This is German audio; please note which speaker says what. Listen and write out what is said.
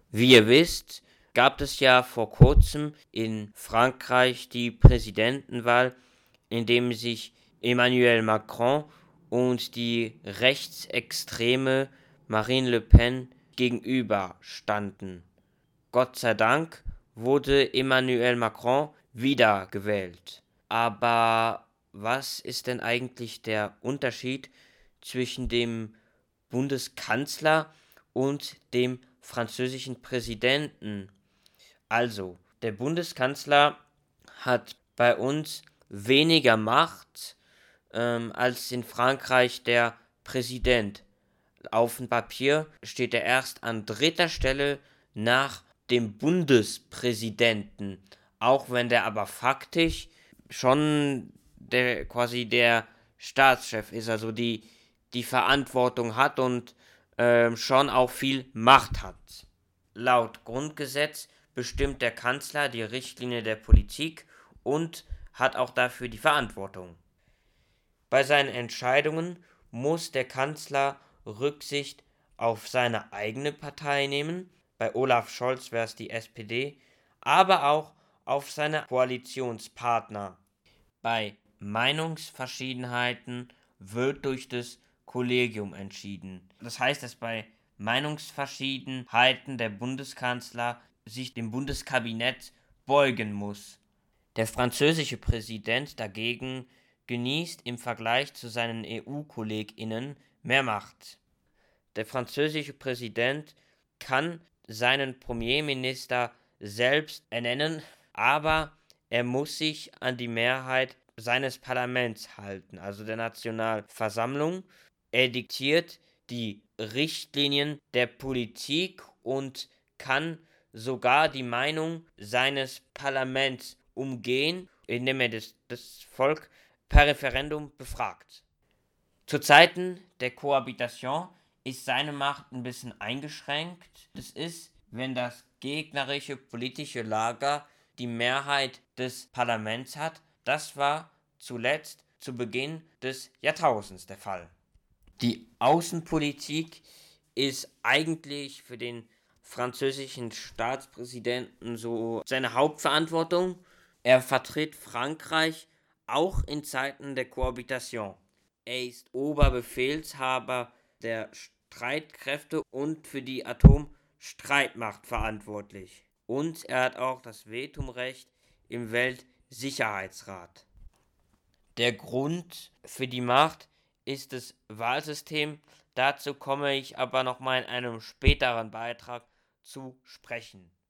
Speaker 1: Wie ihr wisst, gab es ja vor kurzem in Frankreich die Präsidentenwahl, in dem sich Emmanuel Macron und die rechtsextreme Marine Le Pen gegenüberstanden. Gott sei Dank wurde Emmanuel Macron wiedergewählt. Aber was ist denn eigentlich der Unterschied zwischen dem Bundeskanzler und dem französischen Präsidenten? Also, der Bundeskanzler hat bei uns weniger Macht als in Frankreich der Präsident. Auf dem Papier steht er erst an dritter Stelle nach dem Bundespräsidenten, auch wenn der aber faktisch schon der Staatschef ist, also die Verantwortung hat und schon auch viel Macht hat. Laut Grundgesetz bestimmt der Kanzler die Richtlinie der Politik und hat auch dafür die Verantwortung. Bei seinen Entscheidungen muss der Kanzler Rücksicht auf seine eigene Partei nehmen, bei Olaf Scholz wäre es die SPD, aber auch auf seine Koalitionspartner. Bei Meinungsverschiedenheiten wird durch das Kollegium entschieden. Das heißt, dass bei Meinungsverschiedenheiten der Bundeskanzler sich dem Bundeskabinett beugen muss. Der französische Präsident dagegen genießt im Vergleich zu seinen EU-KollegInnen mehr Macht. Der französische Präsident kann seinen Premierminister selbst ernennen, aber er muss sich an die Mehrheit seines Parlaments halten, also der Nationalversammlung. Er diktiert die Richtlinien der Politik und kann sogar die Meinung seines Parlaments umgehen, indem er das Volk per Referendum befragt. Zu Zeiten der Kohabitation ist seine Macht ein bisschen eingeschränkt. Das ist, wenn das gegnerische politische Lager die Mehrheit des Parlaments hat. Das war zuletzt zu Beginn des Jahrtausends der Fall. Die Außenpolitik ist eigentlich für den französischen Staatspräsidenten so seine Hauptverantwortung. Er vertritt Frankreich auch in Zeiten der Kohabitation. Er ist Oberbefehlshaber der Streitkräfte und für die Atomstreitmacht verantwortlich. Und er hat auch das Vetorecht im Weltsicherheitsrat. Der Grund für die Macht ist das Wahlsystem. Dazu komme ich aber nochmal in einem späteren Beitrag zu sprechen.